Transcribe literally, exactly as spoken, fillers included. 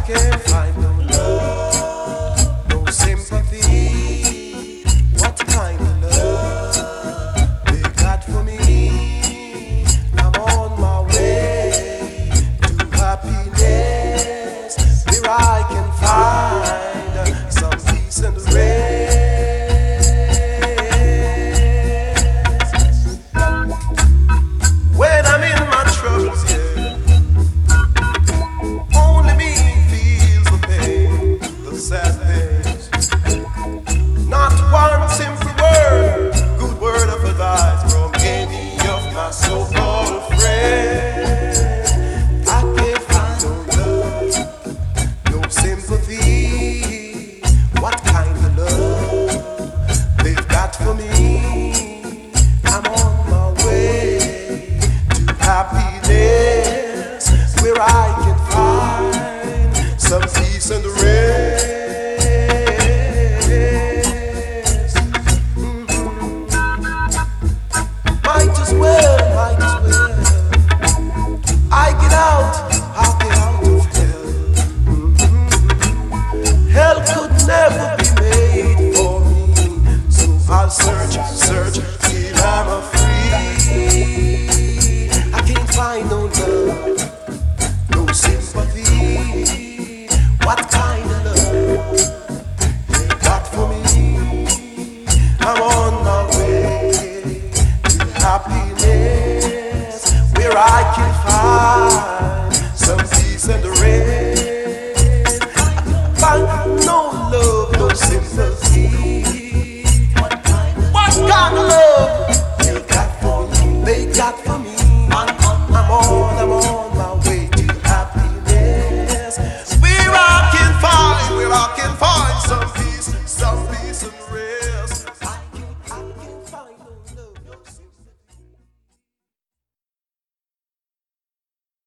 can't find no love, no sympathy. What kind of love they got for me? I'm on my way to happiness, where I can find some peace and rest. When I'm in my troubles, yeah, only me feels the pain, the sad things. Not one simple word, good word of advice from any of my so-called friends. I can't find no love, no sympathy. What kind of love they've got for me? I'm on my way to happiness, where I can find some peace and rest. Mhm. Might as well, might as well. I get out, I'll get out of hell. Mhm. Hell could never be made for me, so I'll search, search till I'm a free. I can't find no love, no sympathy. What kind of love they got for me? I'm on my way to happiness, where I can find some peace and rest. I can find no love, no sympathy. What kind of love they got for me? They got for me. I'm on, I'm on my way to happiness, where I can find, where I can find some peace, some peace and rest.